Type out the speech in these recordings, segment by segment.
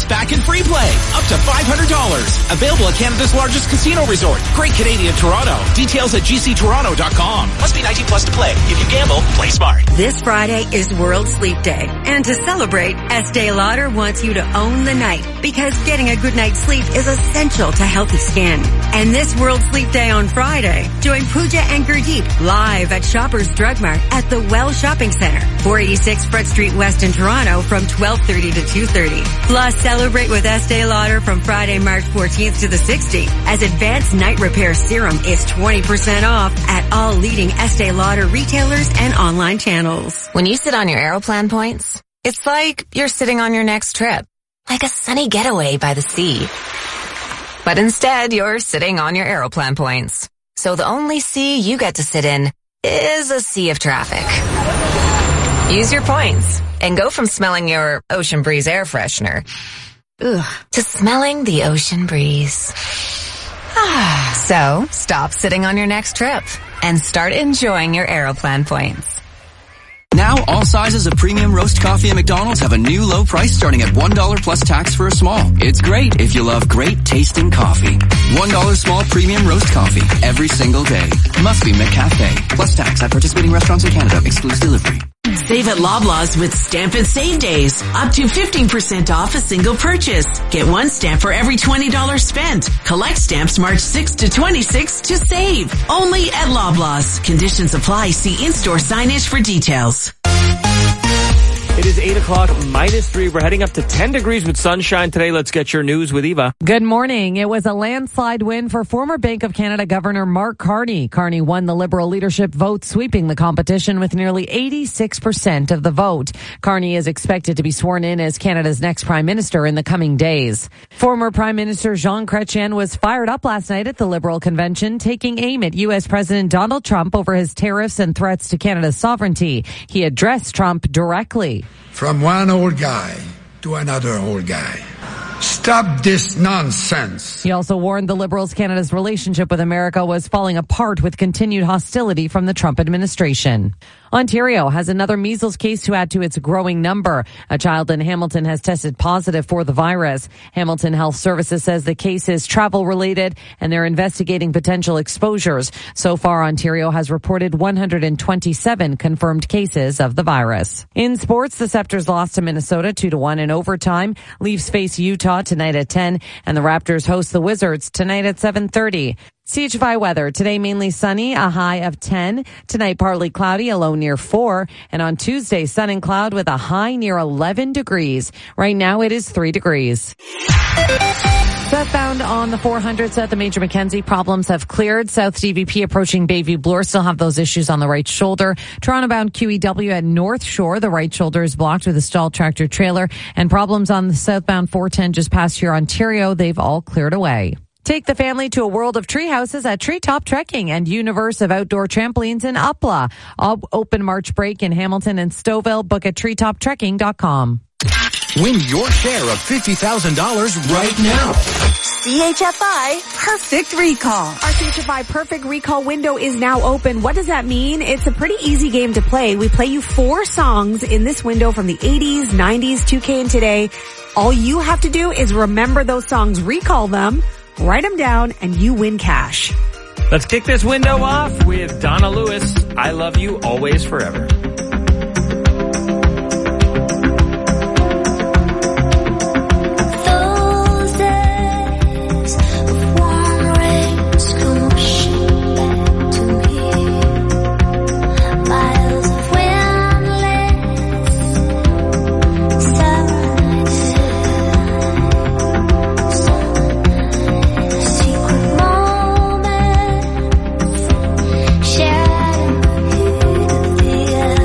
is back in free play, up to $500. Available at Canada's largest casino resort, Great Canadian Toronto. Details at gctoronto.com. Must be 19 plus to play. If you gamble, play smart. This Friday is World Sleep Day. And to celebrate, Estee Lauder wants you to own the night because getting a good night's sleep is essential to healthy skin. And this World Sleep Day on Friday, join Pooja and Gurdeep live at Shoppers Drug Mart at the Well Shopping Center, 486 Front Street West in Toronto from 12:30 to 2:30. Plus, celebrate with Estee Lauder from Friday, March 14th to the 16th as Advanced Night Repair Serum is 20% off at all leading Estee Lauder retailers and online channels. When you sit on your Aeroplan points, it's like you're sitting on your next trip, like a sunny getaway by the sea. But instead, you're sitting on your Aeroplan points. So the only sea you get to sit in is a sea of traffic. Use your points and go from smelling your Ocean Breeze air freshener to smelling the ocean breeze. So stop sitting on your next trip and start enjoying your Aeroplan points. Now, all sizes of premium roast coffee at McDonald's have a new low price starting at $1 plus tax for a small. It's great if you love great tasting coffee. $1 small premium roast coffee every single day. Must be McCafe. Plus tax at participating restaurants in Canada. Excludes delivery. Save at Loblaws with Stamp and Save Days. Up to 15% off a single purchase. Get one stamp for every $20 spent. Collect stamps March 6 to 26 to save. Only at Loblaws. Conditions apply. See in-store signage for details. It is 8 o'clock, -3. We're heading up to 10 degrees with sunshine today. Let's get your news with Eva. Good morning. It was a landslide win for former Bank of Canada Governor Mark Carney. Carney won the Liberal leadership vote, sweeping the competition with nearly 86% of the vote. Carney is expected to be sworn in as Canada's next Prime Minister in the coming days. Former Prime Minister Jean Chrétien was fired up last night at the Liberal convention, taking aim at U.S. President Donald Trump over his tariffs and threats to Canada's sovereignty. He addressed Trump directly. From one old guy to another old guy. Stop this nonsense. He also warned the Liberals Canada's relationship with America was falling apart with continued hostility from the Trump administration. Ontario has another measles case to add to its growing number. A child in Hamilton has tested positive for the virus. Hamilton Health Services says the case is travel-related and they're investigating potential exposures. So far, Ontario has reported 127 confirmed cases of the virus. In sports, the Scepters lost to Minnesota 2-1 in overtime. Leafs face Utah tonight at 10, and the Raptors host the Wizards tonight at 7:30. CHFI weather. Today mainly sunny, a high of 10. Tonight partly cloudy, a low near 4. And on Tuesday, sun and cloud with a high near 11 degrees. Right now it is 3 degrees. Southbound on the 400 at the Major Mackenzie, problems have cleared. South DVP approaching Bayview Bloor still have those issues on the right shoulder. Toronto-bound QEW at North Shore, the right shoulder is blocked with a stalled tractor trailer. And problems on the southbound 410 just past here, Ontario, they've all cleared away. Take the family to a world of tree houses at Treetop Trekking and Universe of Outdoor Trampolines in Upla. All open March break in Hamilton and Stouffville. Book at treetoptrekking.com. Win your share of $50,000 right now. CHFI Perfect Recall. Our CHFI Perfect Recall window is now open. What does that mean? It's a pretty easy game to play. We play you 4 songs in this window from the 80s, 90s, 2K, and today. All you have to do is remember those songs, recall them, write them down, and you win cash. Let's kick this window off with Donna Lewis, I Love You Always Forever. Share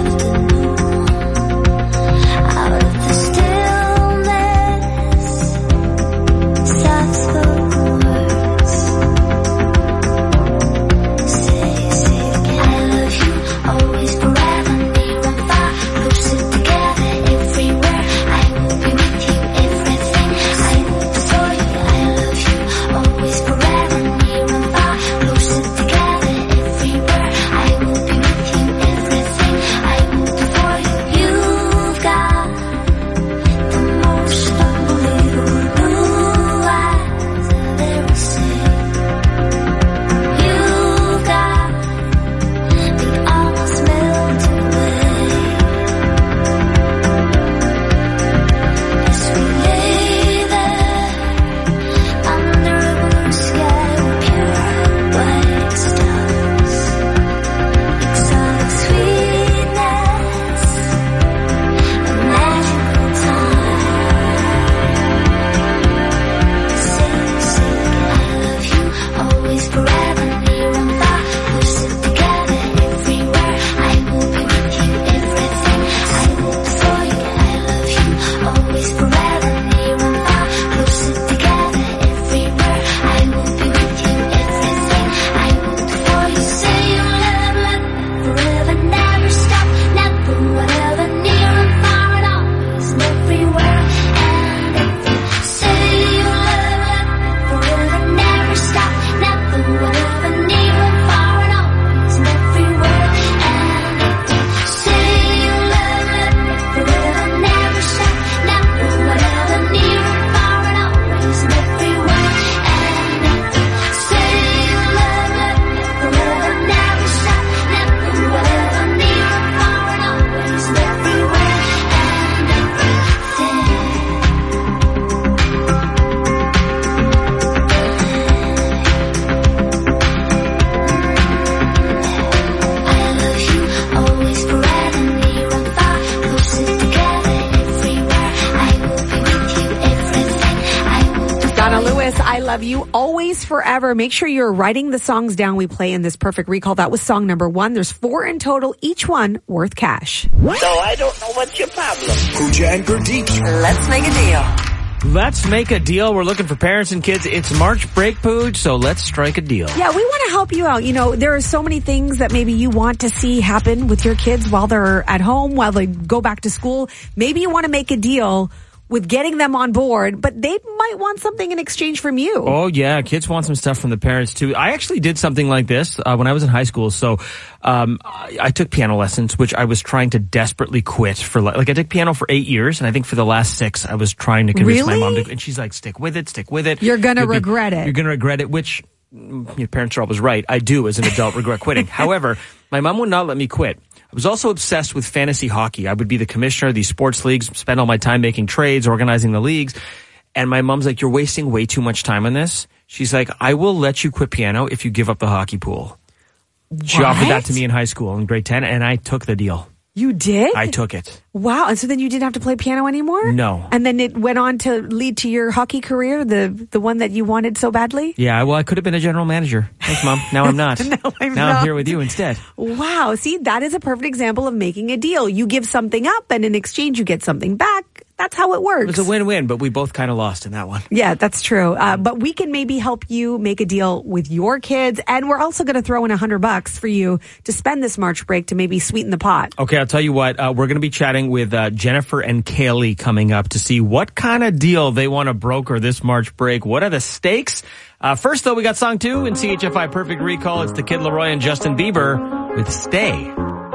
Donna Lewis, I Love You Always Forever. Make sure you're writing the songs down we play in this Perfect Recall. That was song number 1. There's 4 in total, each one worth cash. So I don't know what's your problem. Pooja and Gurdeep. Let's make a deal. Let's make a deal. We're looking for parents and kids. It's March break, Pooj, so let's strike a deal. Yeah, we want to help you out. You know, there are so many things that maybe you want to see happen with your kids while they're at home, while they go back to school. Maybe you want to make a deal with getting them on board, but they might want something in exchange from you. Oh, yeah. Kids want some stuff from the parents, too. I actually did something like this when I was in high school. So I took piano lessons, which I was trying to desperately quit for. Like, I took piano for 8 years, and I think for the last 6, I was trying to convince my mom to. And she's like, stick with it, stick with it. You're going to regret it. You're going to regret it, which your parents are always right. I do, as an adult, regret quitting. However, my mom would not let me quit. I was also obsessed with fantasy hockey. I would be the commissioner of these sports leagues, spend all my time making trades, organizing the leagues. And my mom's like, you're wasting way too much time on this. She's like, I will let you quit piano if you give up the hockey pool. She offered that to me in high school in grade 10, and I took the deal. You did? I took it. Wow. And so then you didn't have to play piano anymore? No. And then it went on to lead to your hockey career, the one that you wanted so badly? Yeah, well, I could have been a general manager. Thanks, Mom. Now I'm not. Now I'm here with you instead. Wow. See, that is a perfect example of making a deal. You give something up, and in exchange, you get something back. That's how it works. It was a win-win, but we both kind of lost in that one. Yeah, that's true. But we can maybe help you make a deal with your kids. And we're also going to throw in $100 for you to spend this March break to maybe sweeten the pot. Okay, I'll tell you what. We're going to be chatting with Jennifer and Kaylee coming up to see what kind of deal they want to broker this March break. What are the stakes? First, though, we got song 2 in CHFI Perfect Recall. It's the Kid Laroi and Justin Bieber with Stay.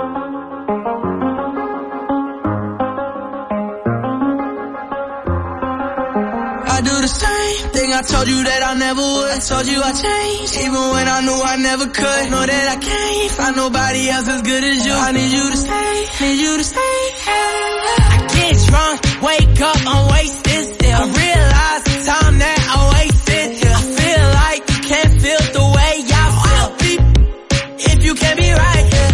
I do the same thing I told you that I never would. I told you I changed, even when I knew I never could. Know that I can't find nobody else as good as you. I need you to stay, need you to stay. I get drunk, wake up, I'm wasted still. I realize the time that I wasted here. I feel like you can't feel the way I feel. I'll be if you can't be right here.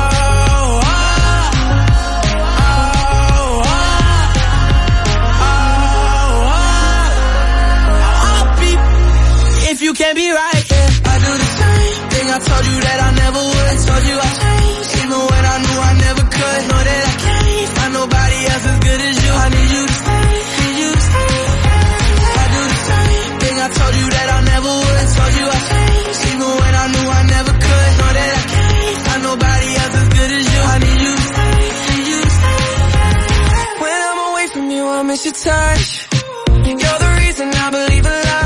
You can't be right, yeah. I do the same thing I told you that I never would. I told you I changed, even when I knew I never could. Know that I can't find nobody else as good as you. I need you to stay, need you to stay. I do the same thing I told you that I never would. I told you I changed, even when I knew I never could. Know that I can't find nobody else as good as you. I need you to stay, need you to stay. When I'm away from you, I miss your touch. You're the reason I believe in love.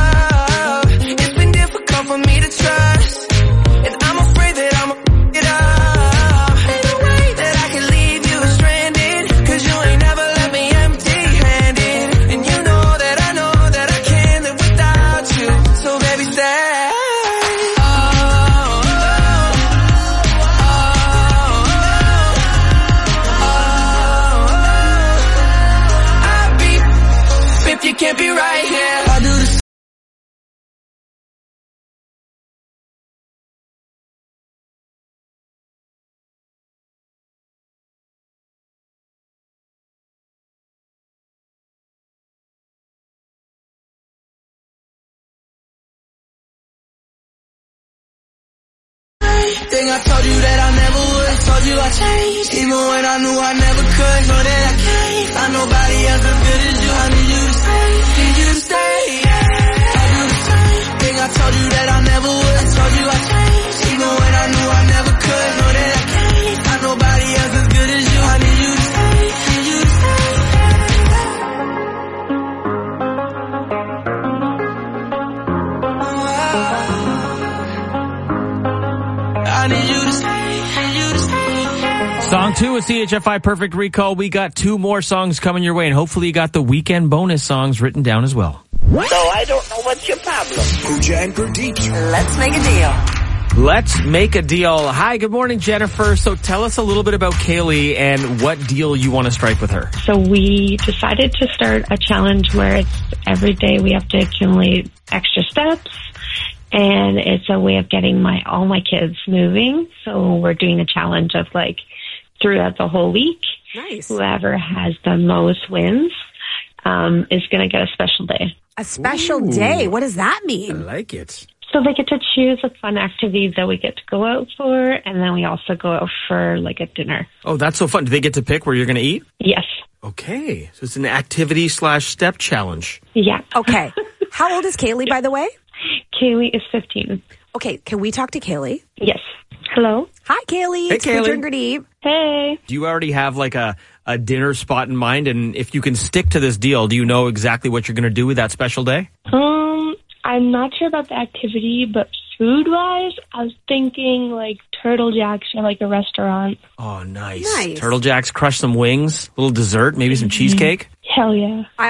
For me to trust, and I'm afraid that I'ma it up. Ain't no way that I can leave you stranded, 'cause you ain't never left me empty-handed. And you know that I can't live without you. So baby, stay. I'll be if you can't be right here. I do the thing I told you that I never would. I told you I changed, even when I knew I never could. Know that I can't find nobody else as good as you. I need you to stay, need you to stay. I do the same thing I told you that I never would. I told you I changed, even when I knew I never could. Know that I can't find nobody else as good as you. I need you to stay, need you to stay. I need you to stay, need you to stay. Song 2 is CHFI Perfect Recall. We got 2 more songs coming your way, and hopefully you got the weekend bonus songs written down as well. So I don't know what's your problem. Pooja and Gurdeep. Let's make a deal. Let's make a deal. Hi, good morning, Jennifer. So tell us a little bit about Kaylee and what deal you want to strike with her. So we decided to start a challenge where it's every day we have to accumulate extra steps. And it's a way of getting all my kids moving. So we're doing a challenge of throughout the whole week. Nice. Whoever has the most wins is going to get a special day. A special day? What does that mean? I like it. So they get to choose a fun activity that we get to go out for, and then we also go out for like a dinner. Oh, that's so fun. Do they get to pick where you're going to eat? Yes. Okay. So it's an activity/step challenge. Yeah. Okay. How old is Kaylee, by the way? Kaylee is 15. Okay, can we talk to Kaylee? Yes. Hello? Hi, Kaylee. Hey, It's Kaylee. Pooja and Gurdeep. Hey. Do you already have like a dinner spot in mind? And if you can stick to this deal, do you know exactly what you're going to do with that special day? I'm not sure about the activity, but food-wise, I was thinking like Turtle Jacks or like a restaurant. Oh, nice. Turtle Jacks, crush some wings, a little dessert, maybe some cheesecake. Hell yeah. I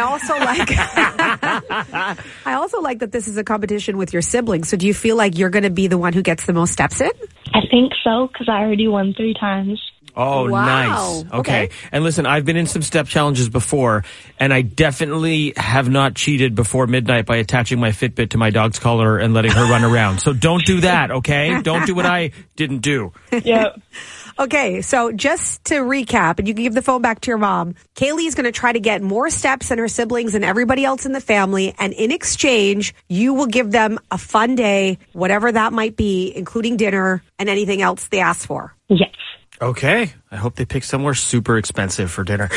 also like that this is a competition with your siblings. So do you feel like you're going to be the one who gets the most steps in? I think so, because I already won 3 times. Oh, Wow. nice. Okay. And listen, I've been in some step challenges before, and I definitely have not cheated before midnight by attaching my Fitbit to my dog's collar and letting her run around. So don't do that, okay? Don't do what I didn't do. Yep. Okay, so just to recap, and you can give the phone back to your mom, Kaylee is going to try to get more steps than her siblings and everybody else in the family, and in exchange, you will give them a fun day, whatever that might be, including dinner and anything else they ask for. Yes. Okay. I hope they pick somewhere super expensive for dinner.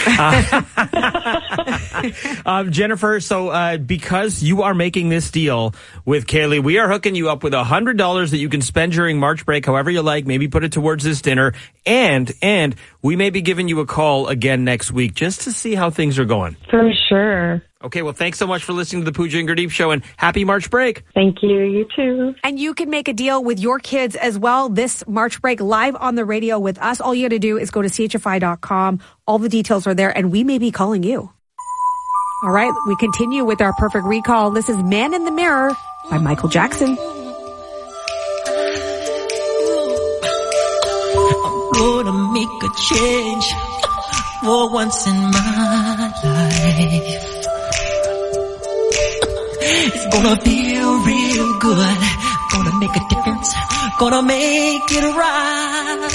Jennifer, so because you are making this deal with Kaylee, we are hooking you up with $100 that you can spend during March break however you like. Maybe put it towards this dinner. And we may be giving you a call again next week just to see how things are going. For sure. Okay, well, thanks so much for listening to the Pooja and Gurdeep Show, and happy March break. Thank you. You too. And you can make a deal with your kids as well this March break live on the radio with us. All you got to do is go to chfi.com. All the details are there, and we may be calling you. All right, we continue with our perfect recall. This is Man in the Mirror by Michael Jackson. I'm gonna make a change for once in my life. It's gonna feel real good. Gonna make a difference. Gonna make it right.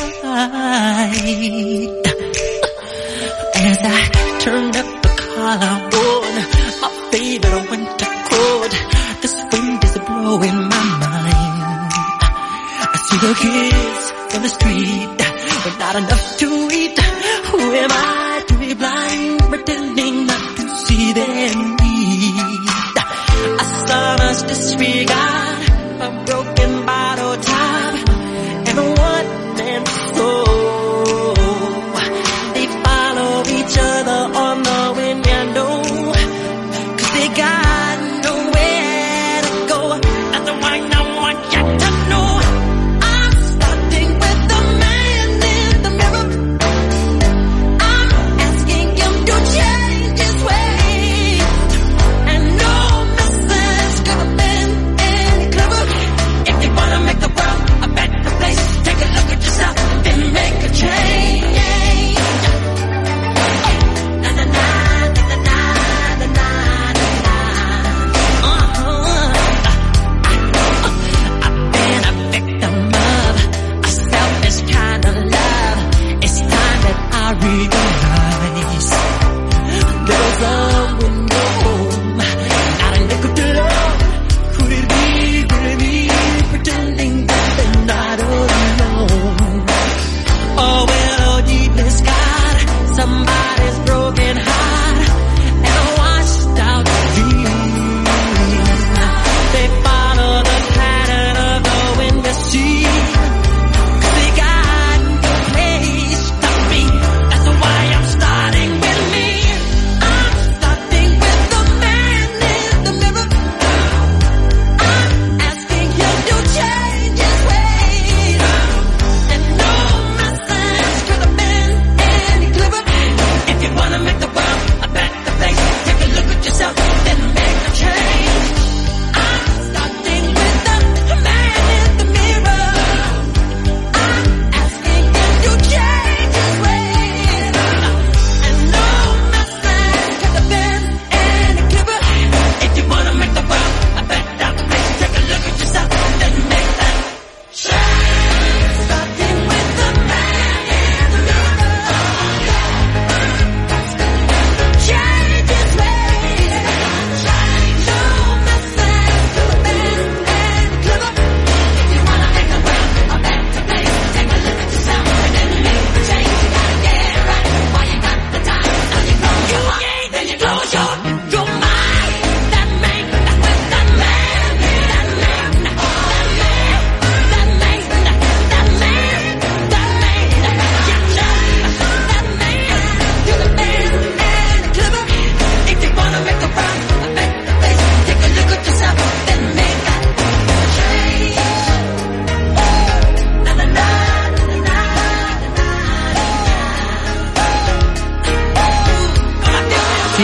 As I turn up the collar on my favorite winter coat, this wind is blowing my mind. I see the kids on the street with not enough to eat. Who am I to be blind, pretending not to see their need? A son's disregard, a broken bottle top, and a one-man soul. They follow each other on the window, 'cause they got nowhere to go. That's the one I want you to know. I'm starting with the man in the mirror. I'm asking him to change his ways, and no message coming in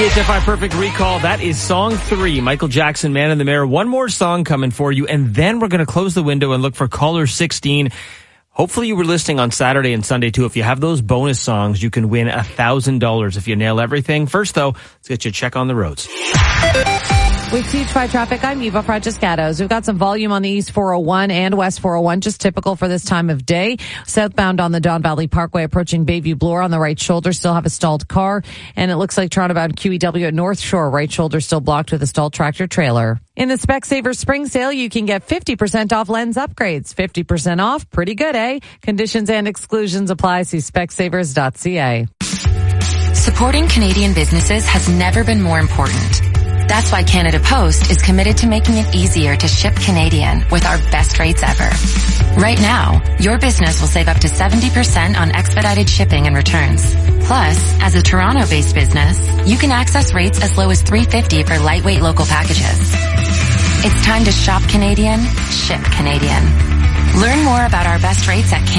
CHFI Perfect Recall. That is song 3. Michael Jackson, Man in the Mirror. One more song coming for you, and then we're going to close the window and look for caller 16. Hopefully you were listening on Saturday and Sunday, too. If you have those bonus songs, you can win $1,000 if you nail everything. First, though, let's get you a check on the roads. With CHFI traffic, I'm Eva Francescatos. We've got some volume on the East 401 and West 401, just typical for this time of day. Southbound on the Don Valley Parkway approaching Bayview Bloor on the right shoulder, still have a stalled car. And it looks like Toronto-bound QEW at North Shore, right shoulder still blocked with a stalled tractor trailer. In the Specsavers Spring Sale, you can get 50% off lens upgrades. 50% off, pretty good, eh? Conditions and exclusions apply. See specsavers.ca. Supporting Canadian businesses has never been more important. That's why Canada Post is committed to making it easier to ship Canadian with our best rates ever. Right now, your business will save up to 70% on expedited shipping and returns. Plus, as a Toronto-based business, you can access rates as low as $3.50 for lightweight local packages. It's time to shop Canadian, ship Canadian. Learn more about our best rates at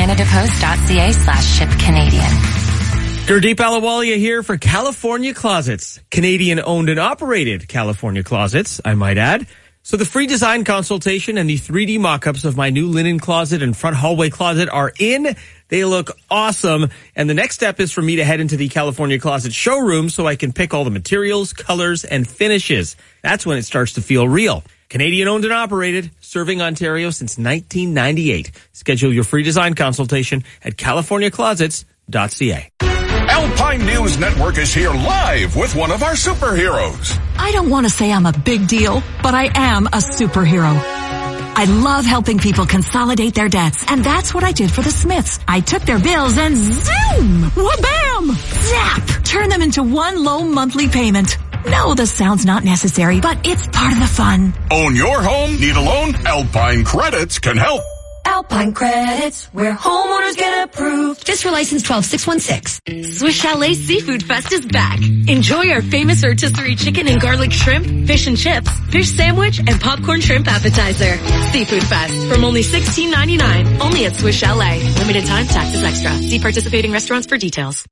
canadapost.ca/shipcanadian. Gurdeep Ahluwalia here for California Closets. Canadian owned and operated California Closets, I might add. So the free design consultation and the 3D mock-ups of my new linen closet and front hallway closet are in. They look awesome. And the next step is for me to head into the California Closet showroom so I can pick all the materials, colors, and finishes. That's when it starts to feel real. Canadian owned and operated, serving Ontario since 1998. Schedule your free design consultation at californiaclosets.ca. Alpine News Network is here live with one of our superheroes. I don't want to say I'm a big deal, but I am a superhero. I love helping people consolidate their debts, and that's what I did for the Smiths. I took their bills and zoom, wha-bam, zap, turn them into one low monthly payment. No, the sound's not necessary, but it's part of the fun. Own your home? Need a loan? Alpine Credits can help. Alpine Credits, where homeowners get approved. Just for license 12616. Swiss Chalet Seafood Fest is back. Enjoy our famous rotisserie chicken and garlic shrimp, fish and chips, fish sandwich, and popcorn shrimp appetizer. Seafood Fest from only $16.99. Only at Swiss Chalet. Limited time, taxes extra. See participating restaurants for details.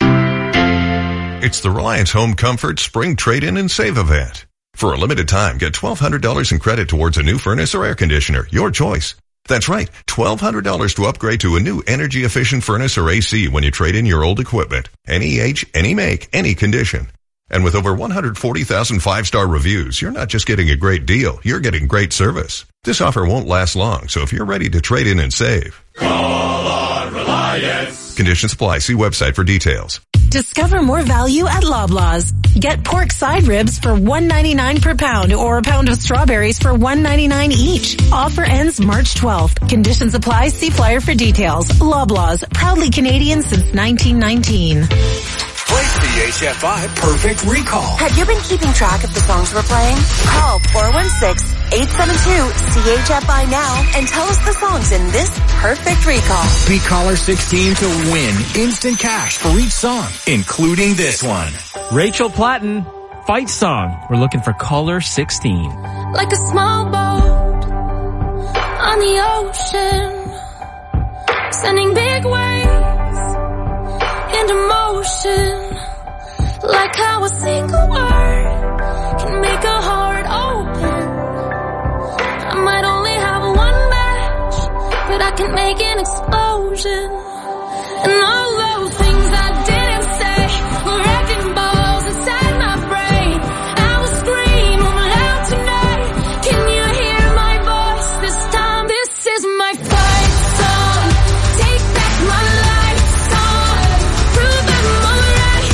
It's the Reliance Home Comfort Spring Trade-In and Save event. For a limited time, get $1,200 in credit towards a new furnace or air conditioner. Your choice. That's right, $1,200 to upgrade to a new energy-efficient furnace or AC when you trade in your old equipment. Any age, any make, any condition. And with over 140,000 five-star reviews, you're not just getting a great deal, you're getting great service. This offer won't last long, so if you're ready to trade in and save, call on Reliance. Conditions apply. See website for details. Discover more value at Loblaws. Get pork side ribs for $1.99 per pound or a pound of strawberries for $1.99 each. Offer ends March 12th. Conditions apply. See flyer for details. Loblaws, proudly Canadian since 1919. Play CHFI Perfect Recall. Have you been keeping track of the songs we're playing? Call 416-872-CHFI now and tell us the songs in this Perfect Recall. Be caller 16 to win instant cash for each song, including this one. Rachel Platten, Fight Song. We're looking for caller 16. Like a small boat on the ocean, sending big waves into motion. Like how a single word can make a heart open. I might only have one match, but I can make an explosion. And all those things I didn't say were wrecking balls inside my brain. I will scream loud tonight. Can you hear my voice this time? This is my fight song. Take back my life song. Prove I'm alright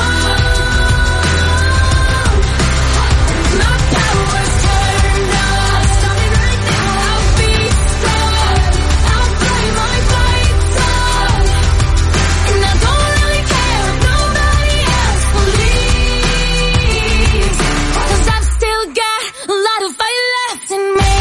song. My power's turned on. Stop me right now. I'll be strong. I'll play my fight song. And I don't really care if nobody else believes. 'Cause I've still got a lot of fight left in me.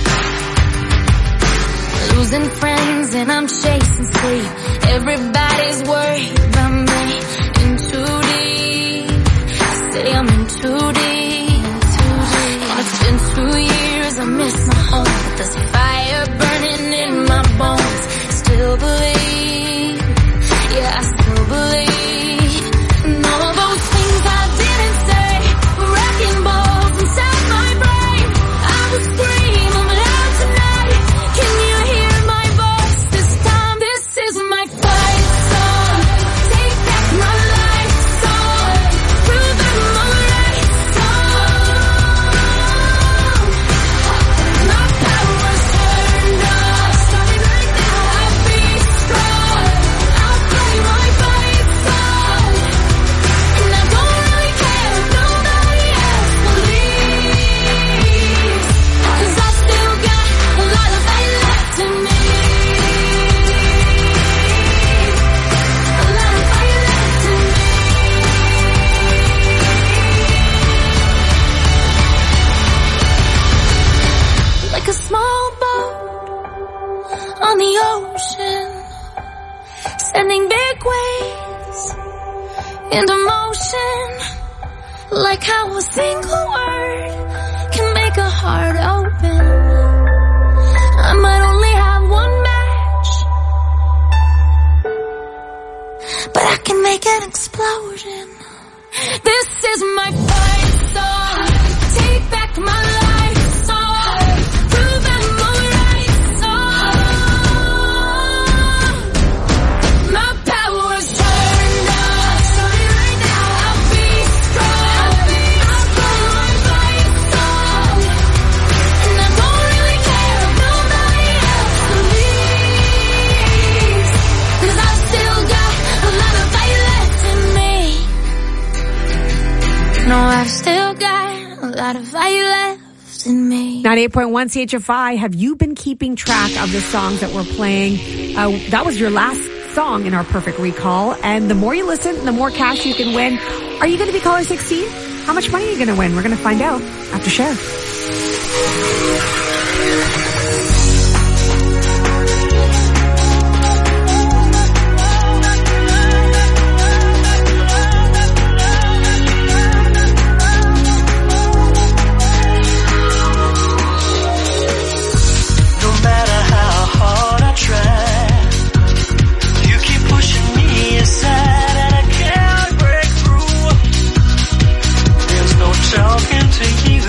Losing friends and I'm chasing sleep. Everybody's worried about me. In too deep. Say I'm in too deep. And it's been 2 years, I miss my home. But there's fire burning in my bones. Still believe. Yeah, I still believe. And all of those things I didn't say like a small boat on the ocean, sending big waves into motion, like how a single word can make a heart open. I might only have one match, but I can make an explosion. This is my fight song. Take back my life song. Prove I'm alright song. My power's turned on. Show me right now I'll be strong. I'll go my fight song. And I don't really care if nobody else believes. 'Cause I've still got a lot of fight left in me. No, I've still got a lot of fire left in me. 98.1 CHFI, have you been keeping track of the songs that we're playing? That was your last song in our Perfect Recall. And the more you listen, the more cash you can win. Are you going to be caller 16? How much money are you going to win? We're going to find out after Cher. Talking to you.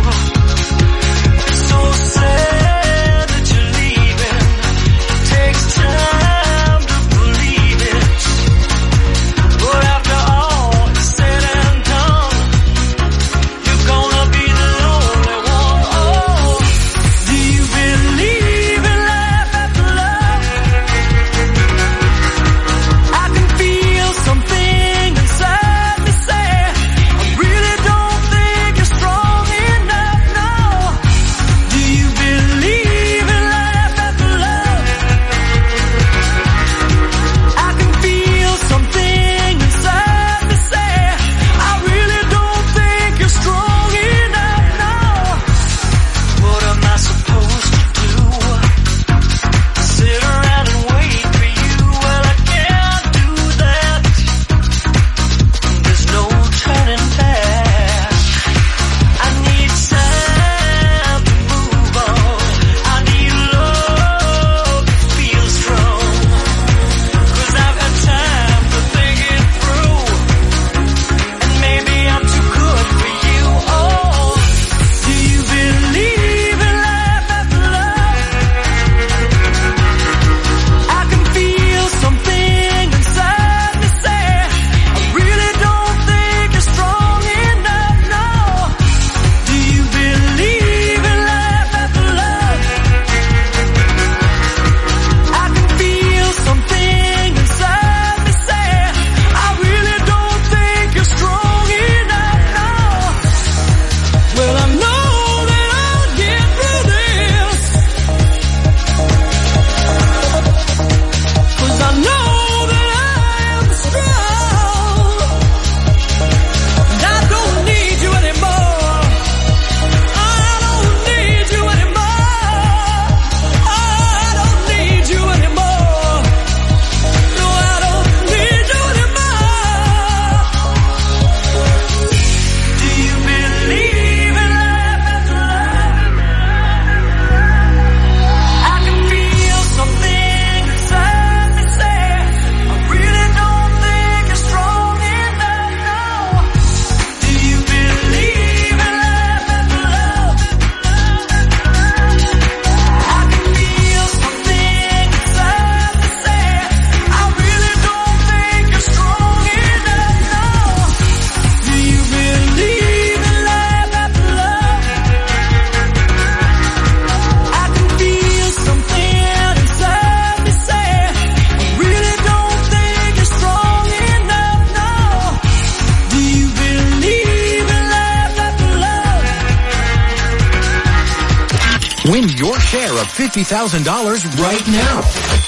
Win your share of $50,000 right now.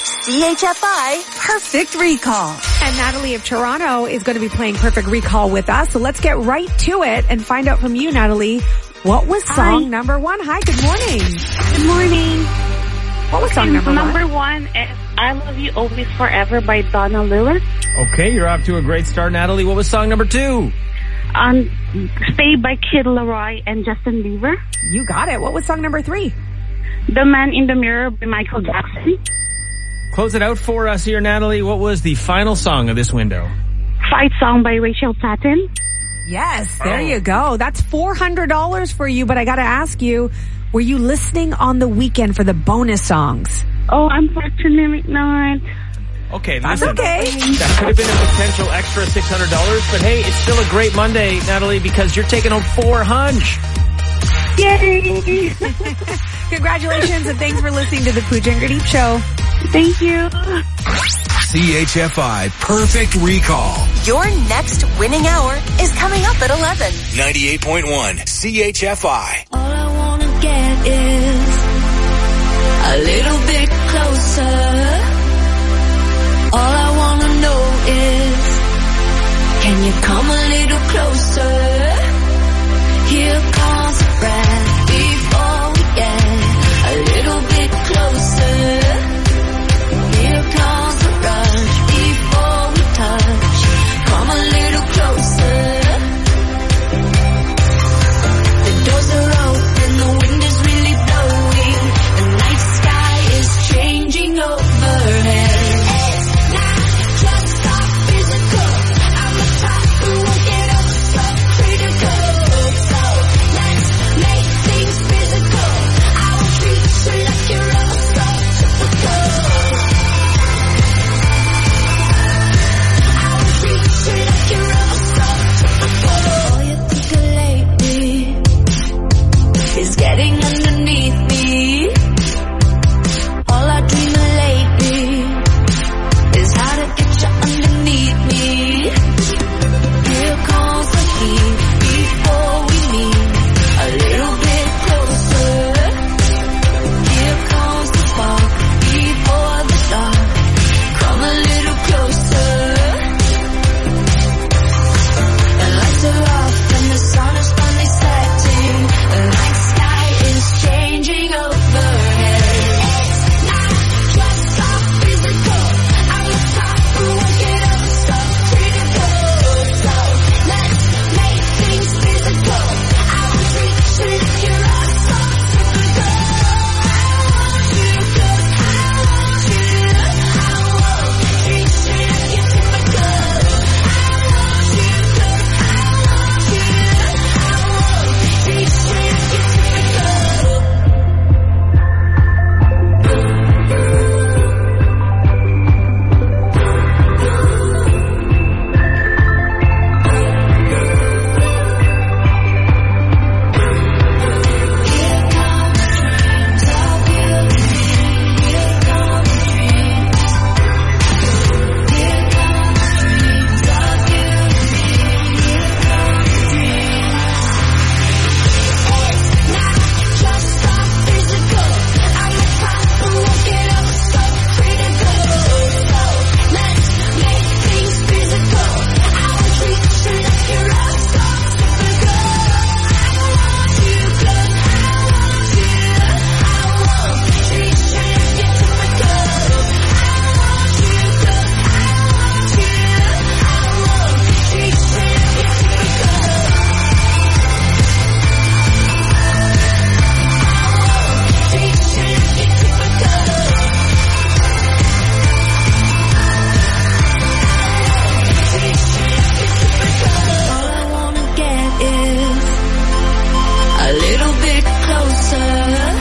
CHFI Perfect Recall. And Natalie of Toronto is going to be playing Perfect Recall with us. So let's get right to it and find out from you, Natalie. What was song number 1? Hi, good morning. Good morning. What was song number 1? Number 1 is I Love You Always Forever by Donna Lewis. Okay, you're off to a great start, Natalie. What was song number 2? Stay by Kid Laroi and Justin Bieber. You got it. What was song number 3? The Man in the Mirror by Michael Jackson. Close it out for us here, Natalie. What was the final song of this window? Fight Song by Rachel Platten. Yes, there you go. That's $400 for you, but I got to ask you, were you listening on the weekend for the bonus songs? Oh, unfortunately not. Okay, That's listen. okay. That could have been a potential extra $600, but hey, it's still a great Monday, Natalie, because you're taking home $400. Yay! Congratulations, and thanks for listening to the Pooja and Gurdeep Show. Thank you. CHFI Perfect Recall. Your next winning hour is coming up at 11. 98.1 CHFI. All I wanna get is a little bit closer. All I wanna know is, can you come a little closer? Here comes the breath before we get a little bit closer. Here comes the rush before we touch. Come a little closer. The doors are open, the wind is really blowing. The night sky is changing overhead. It's not just our physical. I'm the type who will get up so critical. So let's make things physical. I will treat you like you're all so typical. I will treat you like you're all so typical. All you think of lately is getting underneath me. All I dream of lately is how to get you underneath me. Here comes the heat before we meet a little bit closer. Here comes the spark before the dark. Come a little closer. The lights are off and the sun is finally setting. The night sky is changing overhead. It's not just our physical. I'm the type who won't get up so critical. So let's make things physical. I will treat you like you're all so typical. I want you 'cause I want you. I won't treat you like you're typical. I want you 'cause I want you. I won't treat you like you're typical. Just our physical. I'm the type who won't get up so critical. So let's make things physical. I will treat you like you're all so typical. I want you 'cause I want you. I won't treat you like you're typical. I want you 'cause I want you. I won't treat you like you're typical. All I wanna get is a little bit closer.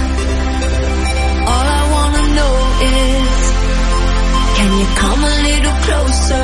All I wanna know is, can you come a little closer?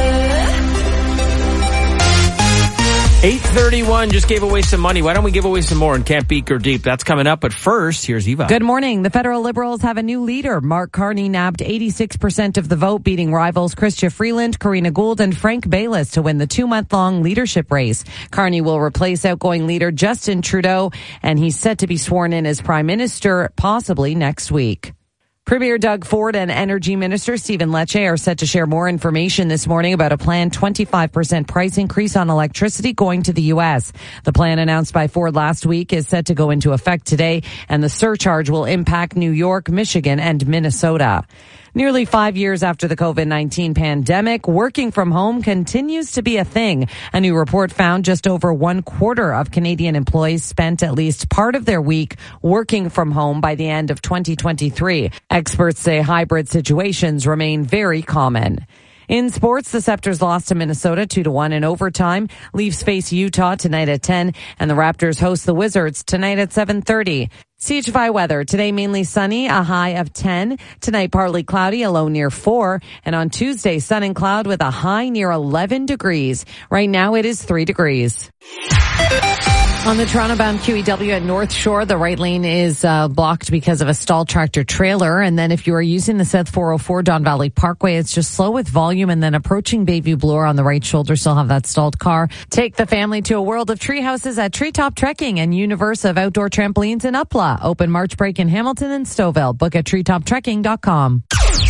8:31 just gave away some money. Why don't we give away some more and Can't Beat Gurdeep? That's coming up. But first, here's Eva. Good morning. The federal Liberals have a new leader. Mark Carney nabbed 86% of the vote, beating rivals Chrystia Freeland, Karina Gould, and Frank Baylis to win the 2-month-long leadership race. Carney will replace outgoing leader Justin Trudeau, and he's set to be sworn in as Prime Minister possibly next week. Premier Doug Ford and Energy Minister Stephen Lecce are set to share more information this morning about a planned 25% price increase on electricity going to the U.S. The plan announced by Ford last week is set to go into effect today, and the surcharge will impact New York, Michigan, and Minnesota. Nearly 5 years after the COVID-19 pandemic, working from home continues to be a thing. A new report found just over 1/4 of Canadian employees spent at least part of their week working from home by the end of 2023. Experts say hybrid situations remain very common. In sports, the Scepters lost to Minnesota 2-1 in overtime. Leafs face Utah tonight at 10, and the Raptors host the Wizards tonight at 7:30. CHFI weather. Today mainly sunny, a high of 10. Tonight partly cloudy, a low near 4. And on Tuesday, sun and cloud with a high near 11 degrees. Right now it is 3 degrees. On the Toronto-bound QEW at North Shore, the right lane is blocked because of a stalled tractor trailer. And then if you are using the South 404 Don Valley Parkway, it's just slow with volume. And then approaching Bayview Bloor on the right shoulder, still have that stalled car. Take the family to a world of tree houses at Treetop Trekking and Universe of Outdoor Trampolines in Upla. Open March break in Hamilton and Stouffville. Book at treetoptrekking.com.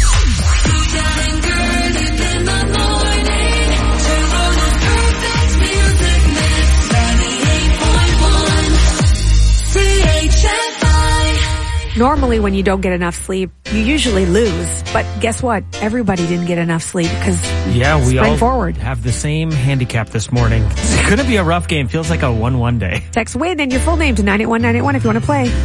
Normally when you don't get enough sleep, you usually lose. But guess what? Everybody didn't get enough sleep because we all forward. Have the same handicap this morning. It's going to be a rough game. Feels like a 1-1 day. Text WIN and your full name to 981-981 if you want to play.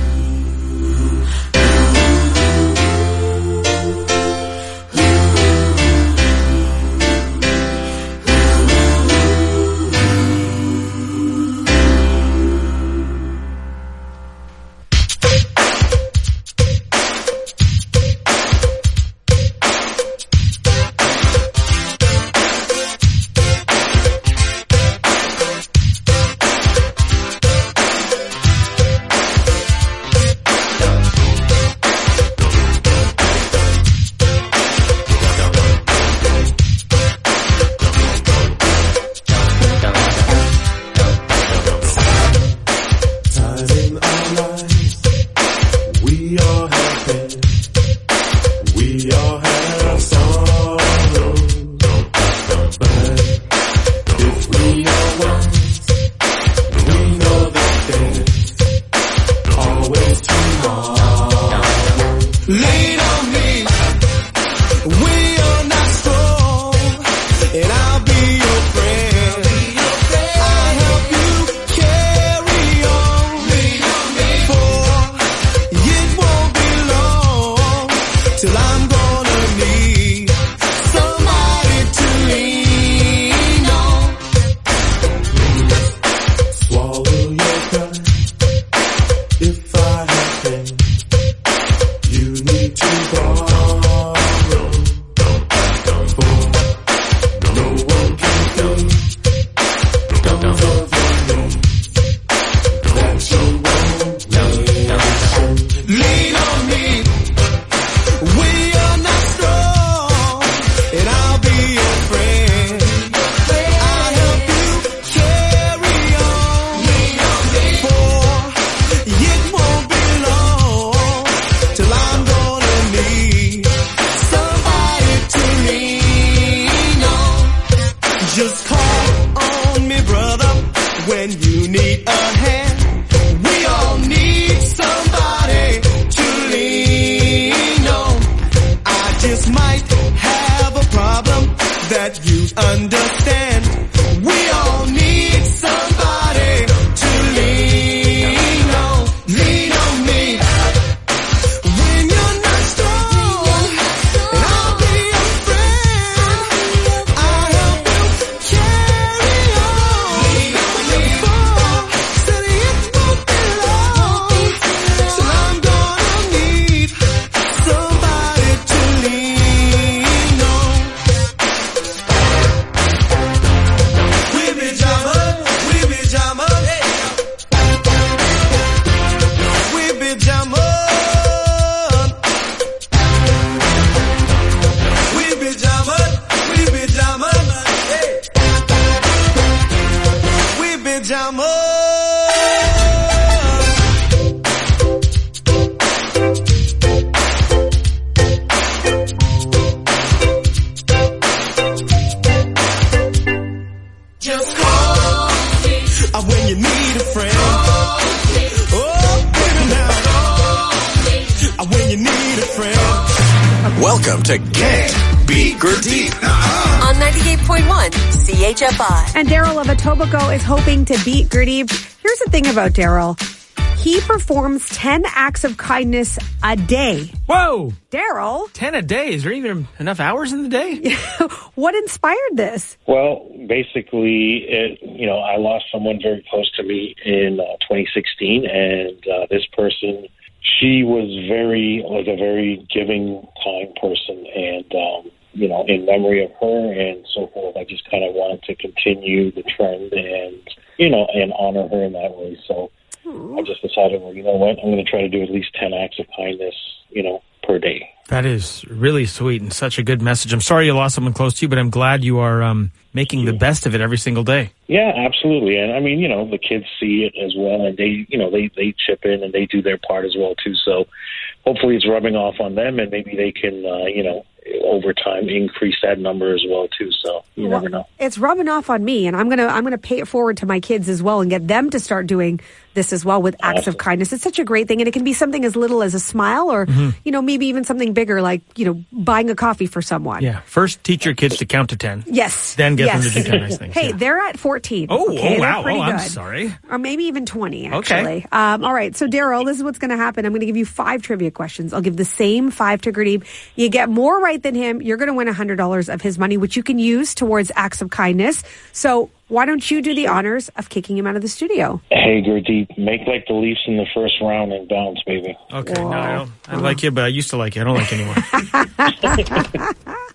Welcome to Can't Beat Gurdeep. On 98.1 CHFI. And Daryl of Etobicoke is hoping to beat Gurdeep. Here's the thing about Daryl. He performs 10 acts of kindness a day. Whoa! Daryl? 10 a day? Is there even enough hours in the day? What inspired this? Well, basically, I lost someone very close to me in 2016, and this person, she was a very giving, kind person, and, in memory of her and so forth, I just kind of wanted to continue the trend and honor her in that way, so I just decided, well, you know what, I'm going to try to do at least 10 acts of kindness, per day. That is really sweet and such a good message. I'm sorry you lost someone close to you, but I'm glad you are making the best of it every single day. Yeah, absolutely. And I mean, the kids see it as well, and they chip in and they do their part as well too. So hopefully it's rubbing off on them, and maybe they can, over time increase that number as well too. So you never know. It's rubbing off on me, and I'm gonna pay it forward to my kids as well and get them to start doing this as well with acts of kindness. It's such a great thing, and it can be something as little as a smile, or maybe even something bigger like buying a coffee for someone. Yeah, first teach your kids to count to 10. Yes, then get them to do 10 nice things. Hey, they're at 14. Oh, okay, wow! Pretty good. I'm sorry. Or maybe even 20. Actually. Okay. All right. So Daryl, this is what's going to happen. I'm going to give you 5 trivia questions. I'll give the same 5 to Gurdeep. You get more right than him, you're going to win $100 of his money, which you can use towards acts of kindness. So why don't you do the honors of kicking him out of the studio? Hey, Gurdeep, make like the Leafs in the first round and bounce, baby. Okay, no, I don't. I like you, but I used to like you. I don't like you anymore.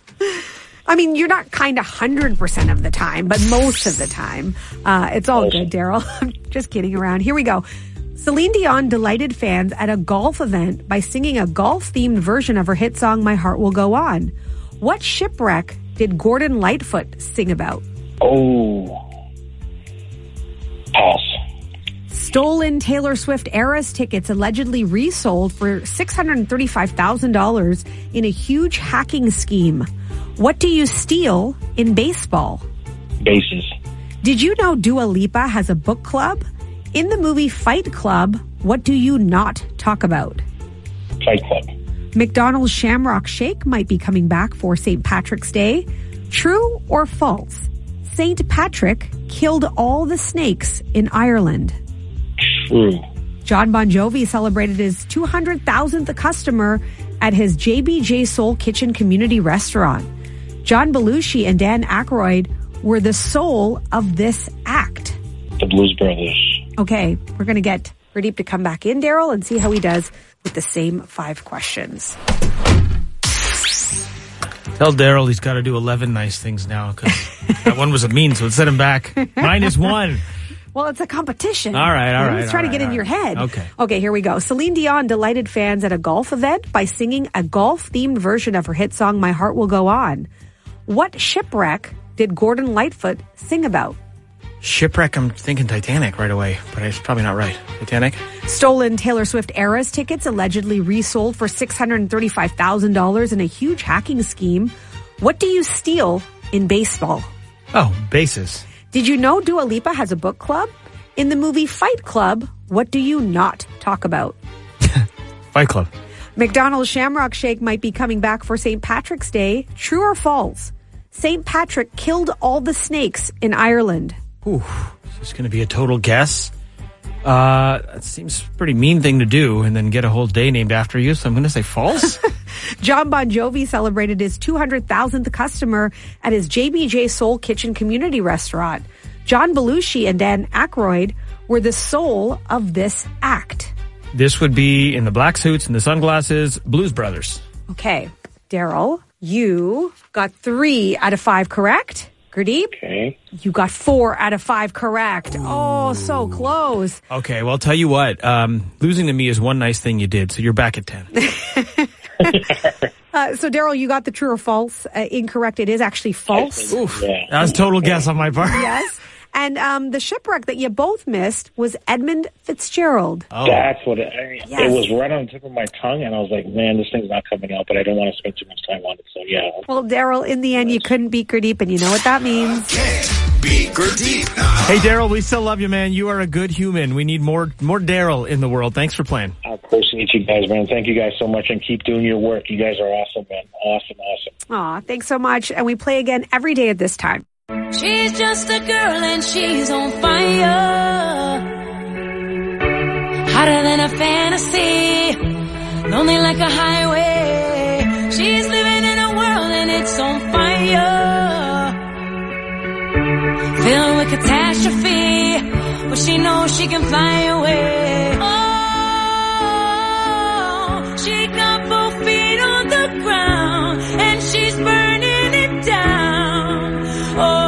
I mean, you're not kind of 100% of the time, but most of the time. It's all good, Daryl. I'm just kidding around. Here we go. Celine Dion delighted fans at a golf event by singing a golf-themed version of her hit song, My Heart Will Go On. What shipwreck did Gordon Lightfoot sing about? Oh. Pass. Stolen Taylor Swift Eras tickets allegedly resold for $635,000 in a huge hacking scheme. What do you steal in baseball? Bases. Did you know Dua Lipa has a book club? In the movie Fight Club, what do you not talk about? Fight Club. McDonald's Shamrock Shake might be coming back for St. Patrick's Day. True or false? St. Patrick killed all the snakes in Ireland. True. John Bon Jovi celebrated his 200,000th customer at his JBJ Soul Kitchen community restaurant. John Belushi and Dan Aykroyd were the soul of this act. The Blues Brothers. Okay, we're going to get Gurdeep to come back in, Daryl, and see how he does with the same 5 questions. Tell Daryl he's got to do 11 nice things now, because that one was a mean, so it set him back. -1. Well, it's a competition. All right. Let's try to get in your head. Okay, here we go. Celine Dion delighted fans at a golf event by singing a golf-themed version of her hit song, My Heart Will Go On. What shipwreck did Gordon Lightfoot sing about? Shipwreck, I'm thinking Titanic right away, but it's probably not right. Titanic? Stolen Taylor Swift Eras tickets allegedly resold for $635,000 in a huge hacking scheme. What do you steal in baseball? Oh, bases. Did you know Dua Lipa has a book club? In the movie Fight Club, what do you not talk about? Fight Club. McDonald's Shamrock Shake might be coming back for St. Patrick's Day. True or false? St. Patrick killed all the snakes in Ireland. Ooh, is this going to be a total guess? That seems a pretty mean thing to do and then get a whole day named after you, so I'm going to say false. John Bon Jovi celebrated his 200,000th customer at his JBJ Soul Kitchen community restaurant. John Belushi and Dan Aykroyd were the soul of this act. This would be in the black suits and the sunglasses, Blues Brothers. Okay, Daryl, you got 3 out of 5 correct. Gurdeep? Okay. You got 4 out of 5 correct. Oh, so close. Okay, well, I'll tell you what. Losing to me is one nice thing you did, so you're back at 10. So, Daryl, you got the true or false. Incorrect. It is actually false. Oof. Yeah. That was a total guess on my part. Yes. And the shipwreck that you both missed was Edmund Fitzgerald. Oh. That's what it was right on the tip of my tongue, and I was like, man, this thing's not coming out, but I don't want to spend too much time on it, so yeah. Well, Daryl, in the end, you couldn't beat Gurdeep, and you know what that means. Beat or deep. Hey, Daryl, we still love you, man. You are a good human. We need more Daryl in the world. Thanks for playing. Of course, to meet you guys, man. Thank you guys so much, and keep doing your work. You guys are awesome, man. Awesome. Aw, thanks so much. And we play again every day at this time. She's just a girl and she's on fire. Hotter than a fantasy. Lonely like a highway. She's living in a world and it's on fire. Filled with catastrophe. But she knows she can fly away. Oh, she got both feet on the ground. And she's burning it down. Oh.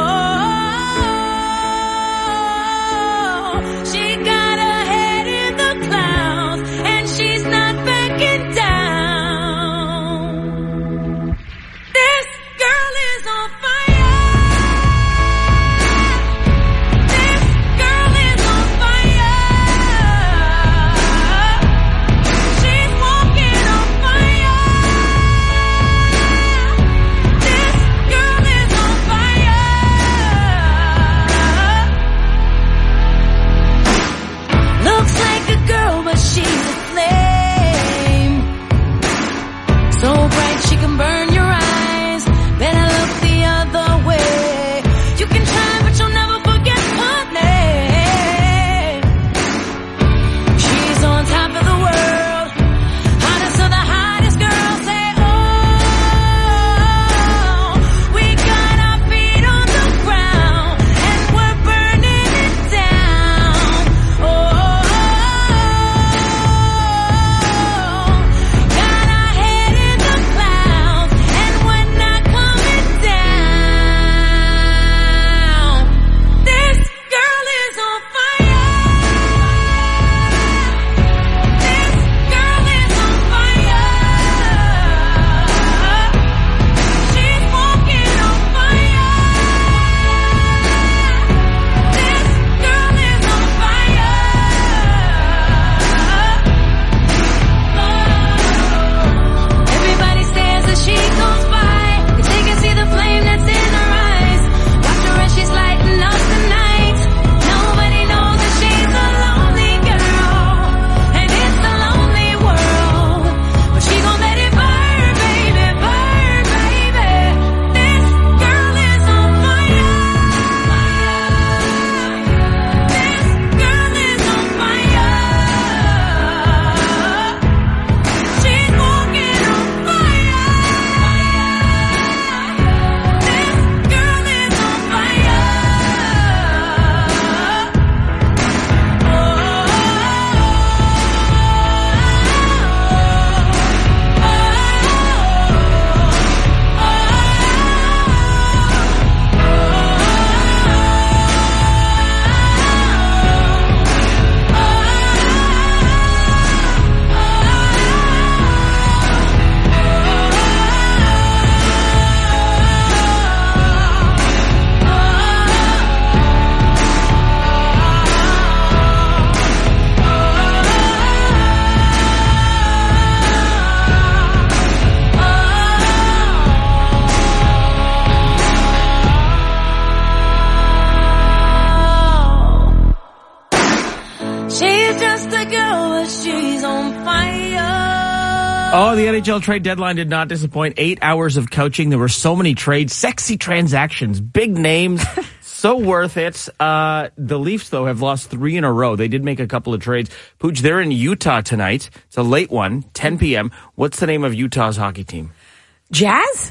Oh, the NHL trade deadline did not disappoint. 8 hours of coaching. There were so many trades, sexy transactions, big names. So worth it. The Leafs, though, have lost 3 in a row. They did make a couple of trades. Pooch, they're in Utah tonight. It's a late one, 10 p.m. What's the name of Utah's hockey team? Jazz?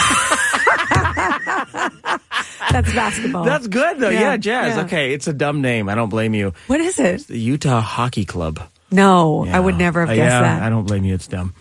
That's basketball. That's good, though. Yeah, Jazz. Yeah. Okay, it's a dumb name. I don't blame you. What is it? It's the Utah Hockey Club. No, I would never have guessed that. I don't blame you. It's dumb.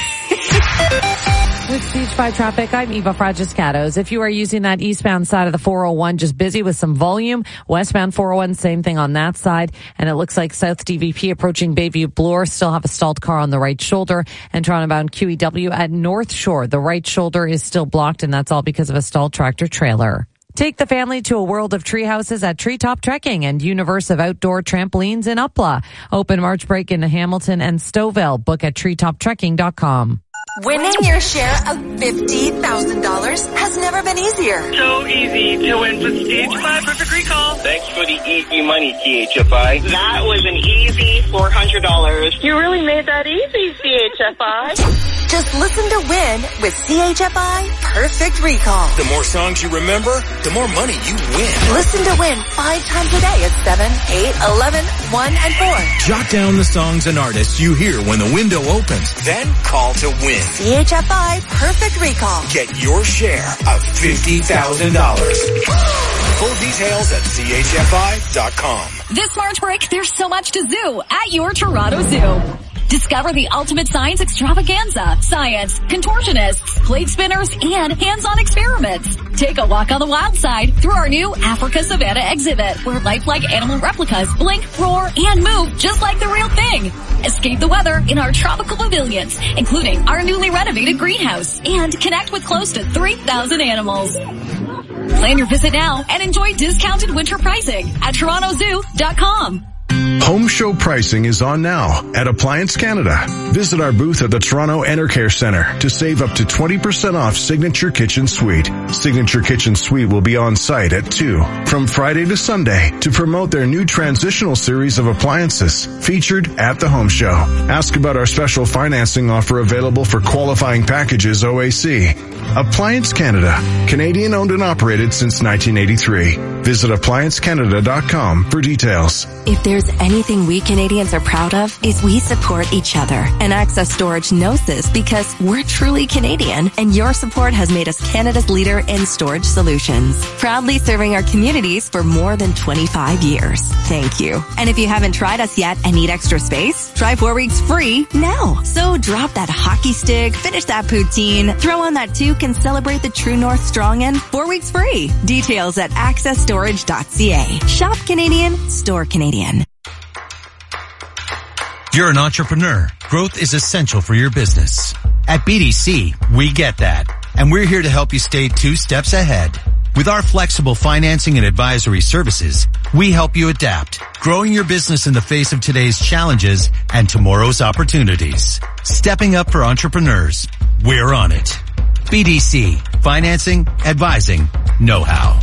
With Speech 5 traffic, I'm Eva Fragiscatos. If you are using that eastbound side of the 401, just busy with some volume. Westbound 401, same thing on that side. And it looks like South DVP approaching Bayview Bloor still have a stalled car on the right shoulder. And Toronto-bound QEW at North Shore, the right shoulder is still blocked, and that's all because of a stalled tractor trailer. Take the family to a world of tree houses at Treetop Trekking and Universe of Outdoor Trampolines in Upla. Open March break in Hamilton and Stouffville. Book at treetoptrekking.com. Winning your share of $50,000 has never been easier. So easy to win with CHFI Perfect Recall. Thanks for the easy money, CHFI. That was an easy $400. You really made that easy, CHFI. Just listen to win with CHFI Perfect Recall. The more songs you remember, the more money you win. Listen to win 5 times a day at 7, 8, 11, 1, and 4. Jot down the songs and artists you hear when the window opens. Then call to win. CHFI Perfect Recall. Get your share of $50,000. Full details at chfi.com. This March break, there's so much to zoo at your Toronto Zoo. Discover the ultimate science extravaganza, science, contortionists, plate spinners, and hands-on experiments. Take a walk on the wild side through our new Africa Savannah exhibit, where lifelike animal replicas blink, roar, and move just like the real thing. Escape the weather in our tropical pavilions, including our newly renovated greenhouse, and connect with close to 3,000 animals. Plan your visit now and enjoy discounted winter pricing at torontozoo.com. Home show pricing is on now at Appliance Canada. Visit our booth at the Toronto Enercare Centre to save up to 20% off Signature Kitchen Suite. Signature Kitchen Suite will be on site at 2 from Friday to Sunday to promote their new transitional series of appliances featured at the home show. Ask about our special financing offer available for qualifying packages OAC. Appliance Canada, Canadian owned and operated since 1983. Visit appliancecanada.com for details. If there's anything we Canadians are proud of, is we support each other. And Access Storage knows this because we're truly Canadian, and your support has made us Canada's leader in storage solutions. Proudly serving our communities for more than 25 years. Thank you. And if you haven't tried us yet and need extra space, try 4 weeks free now. So drop that hockey stick, finish that poutine, throw on that toque, and celebrate the True North Strong in 4 weeks free. Details at accessstorage.ca. Shop Canadian, store Canadian. You're an entrepreneur. Growth is essential for your business. At BDC, we get that. And we're here to help you stay 2 steps ahead. With our flexible financing and advisory services, we help you adapt, growing your business in the face of today's challenges and tomorrow's opportunities. Stepping up for entrepreneurs. We're on it. BDC, financing, advising, know-how.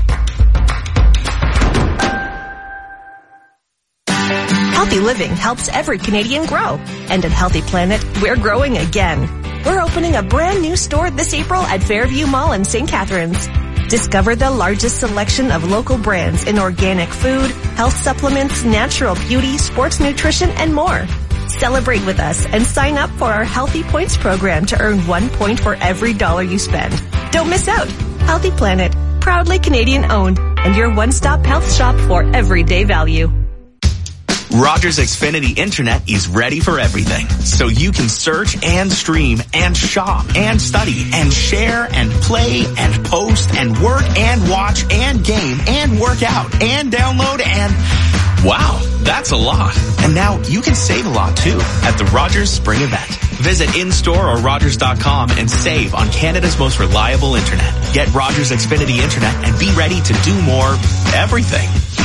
Healthy living helps every Canadian grow. And at Healthy Planet, we're growing again. We're opening a brand new store this April at Fairview Mall in St. Catharines. Discover the largest selection of local brands in organic food, health supplements, natural beauty, sports nutrition, and more. Celebrate with us and sign up for our Healthy Points program to earn 1 point for every dollar you spend. Don't miss out. Healthy Planet, proudly Canadian owned, and your one-stop health shop for everyday value. Rogers Xfinity Internet is ready for everything. So you can search and stream and shop and study and share and play and post and work and watch and game and work out and download and... Wow, that's a lot. And now you can save a lot too at the Rogers Spring Event. Visit in-store or Rogers.com and save on Canada's most reliable internet. Get Rogers Xfinity Internet and be ready to do more everything.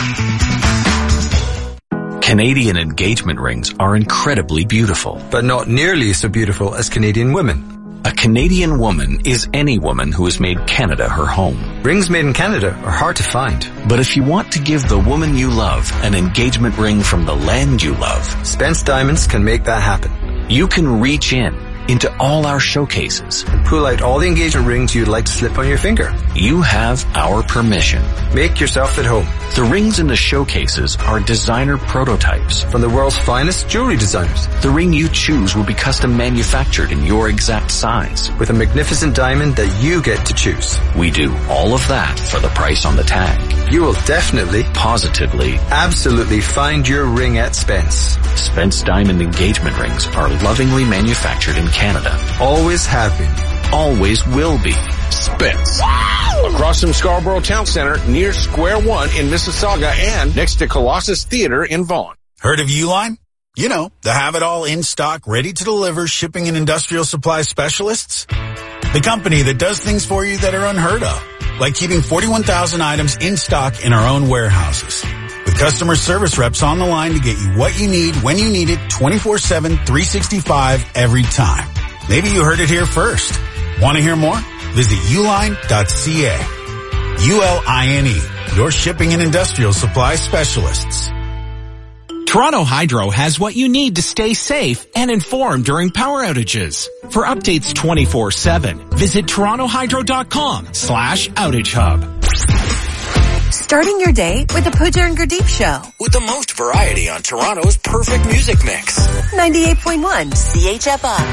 Canadian engagement rings are incredibly beautiful. But not nearly so beautiful as Canadian women. A Canadian woman is any woman who has made Canada her home. Rings made in Canada are hard to find. But if you want to give the woman you love an engagement ring from the land you love, Spence Diamonds can make that happen. You can reach into all our showcases and pull out all the engagement rings you'd like to slip on your finger. You have our permission. Make yourself at home. The rings in the showcases are designer prototypes from the world's finest jewelry designers. The ring you choose will be custom manufactured in your exact size with a magnificent diamond that you get to choose. We do all of that for the price on the tag. You will definitely, positively, absolutely find your ring at Spence. Spence Diamond engagement rings are lovingly manufactured in Canada. Always have been. Always will be. Spence. Across from Scarborough Town Center, near Square One in Mississauga, and next to Colossus Theater in Vaughan. Heard of Uline? You know, the have-it-all in stock, ready to deliver shipping and industrial supply specialists. The company that does things for you that are unheard of, like keeping 41,000 items in stock in our own warehouses. With customer service reps on the line to get you what you need, when you need it, 24/7, 365 every time. Maybe you heard it here first. Want to hear more? Visit uline.ca. ULINE, your shipping and industrial supply specialists. Toronto Hydro has what you need to stay safe and informed during power outages. For updates 24/7, visit torontohydro.com/outage hub. Starting your day with the Pooja and Gurdeep Show. With the most variety on Toronto's perfect music mix. 98.1 CHFI.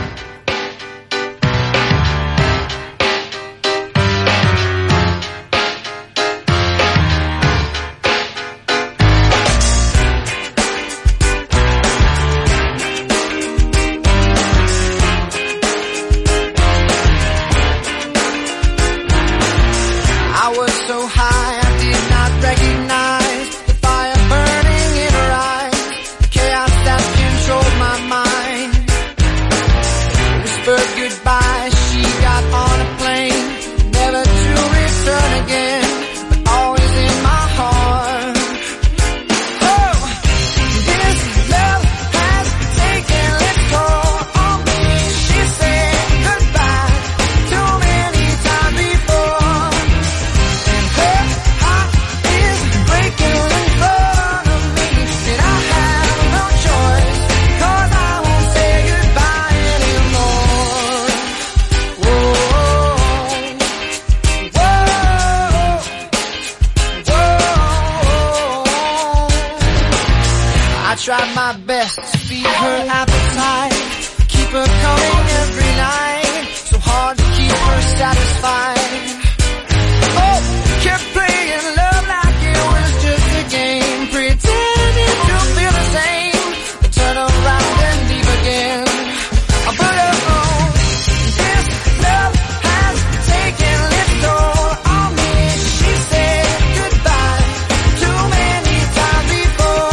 Tried my best to feed her appetite, keep her coming every night, so hard to keep her satisfied. Oh, kept playing love like it was just a game, pretending to feel the same, but turn around and leave again. I put her on. This love has taken its toll on me. She said goodbye too many times before.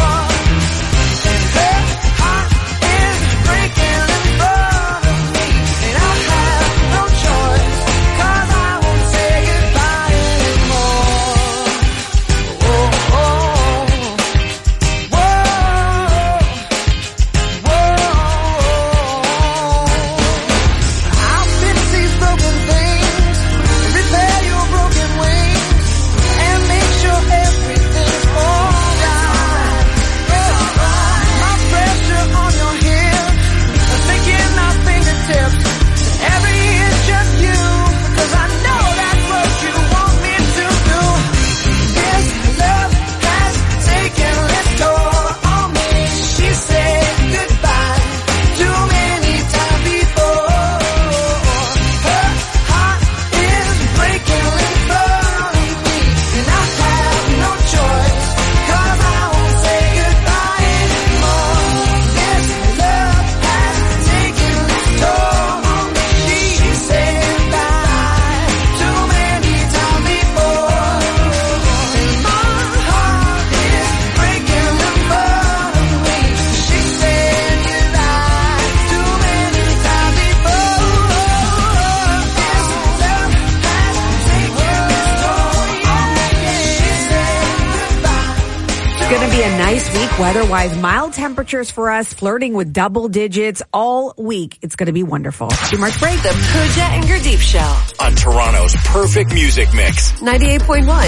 Weather-wise, mild temperatures for us, flirting with double digits all week. It's going to be wonderful. March break. The Pooja and Gurdeep Show. On Toronto's perfect music mix. 98.1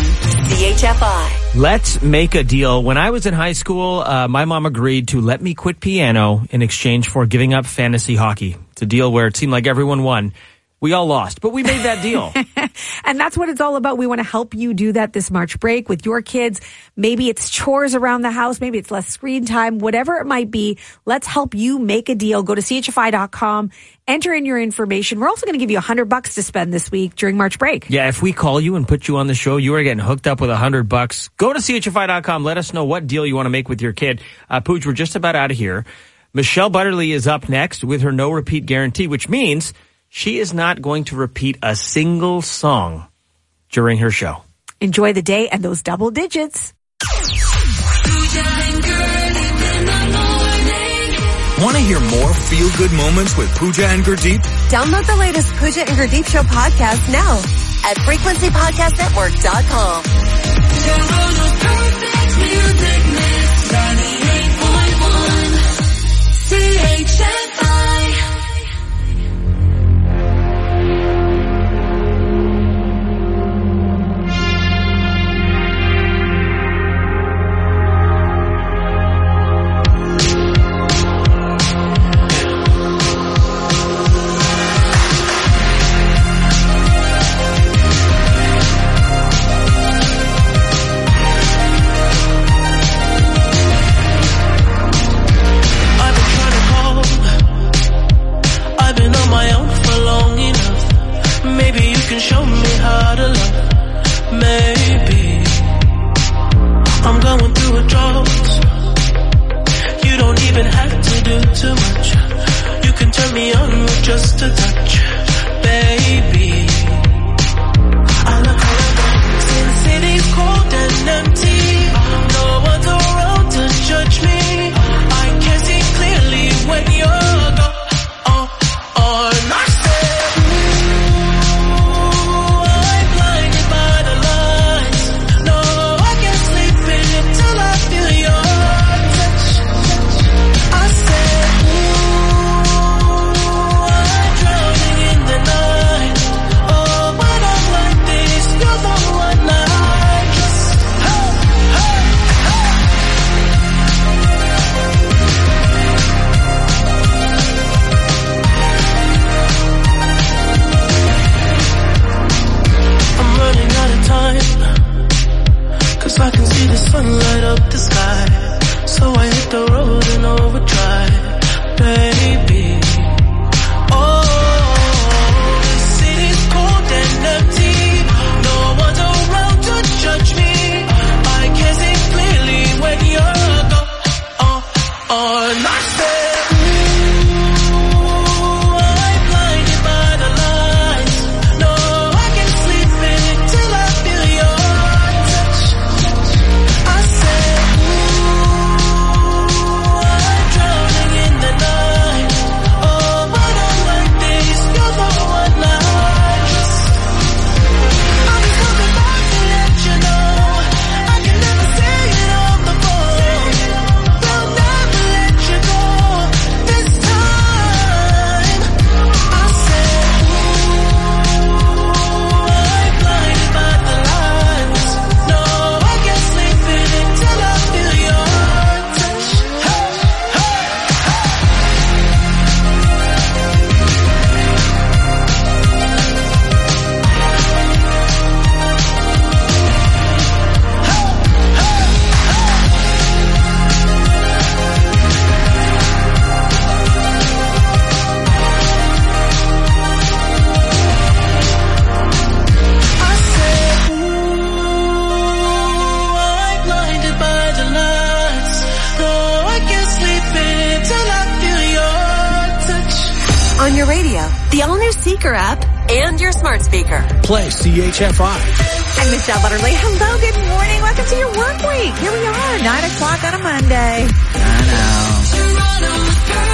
CHFI. Let's make a deal. When I was in high school, my mom agreed to let me quit piano in exchange for giving up fantasy hockey. It's a deal where it seemed like everyone won. We all lost, but we made that deal. And that's what it's all about. We want to help you do that this March break with your kids. Maybe it's chores around the house. Maybe it's less screen time, whatever it might be. Let's help you make a deal. Go to CHFI.com, enter in your information. We're also going to give you $100 to spend this week during March break. Yeah, if we call you and put you on the show, you are getting hooked up with $100. Go to CHFI.com. Let us know what deal you want to make with your kid. Pooj, we're just about out of here. Michelle Butterly is up next with her no repeat guarantee, which means she is not going to repeat a single song during her show. Enjoy the day and those double digits. Want to hear more feel-good moments with Pooja and Gurdeep? Download the latest Pooja and Gurdeep Show podcast now at frequencypodcastnetwork.com. Toronto's perfect music mix, 98.1 CHFI. can show me how to love. Maybe I'm going through a drought. You don't even have to do too much. You can turn me on with just a touch, baby. I look around, see the city's cold and empty. No one's around to judge me. I can see clearly when you're gone. I said, ooh, I'm blinded by the lights. No, I can't sleep until I feel your touch. I said, ooh, I'm drowning in the night. Oh, when I'm like this, you're the one I trust. Hey, hey, I'm running out of time, 'cause I can see the sun light up the sky. So I hit the road in overdrive, baby. Oh, the city's cold and empty. No one's around to judge me. I can see clearly when you're gone. And I said, ooh, I'm blinded by the lights. No, I can't sleep until I feel your touch. I said, ooh, I'm drowning in the night. Oh, when I'm like this, you're the one I trust. I'll be coming back to let you know. I can never say it on the phone. They'll never let you go this time. I said, ooh, I'm blinded by the lights. No, I can't sleep until I feel your touch. Hey, hey, I said, ooh, I'm blinded by the lights. No, I can't sleep until I feel your touch. On your radio, the all-new Seeker app, and your smart speaker. Play CHFI. I'm Michelle Butterly. Hello, good morning. Welcome to your work week. Here we are, 9 o'clock on a Monday. I know.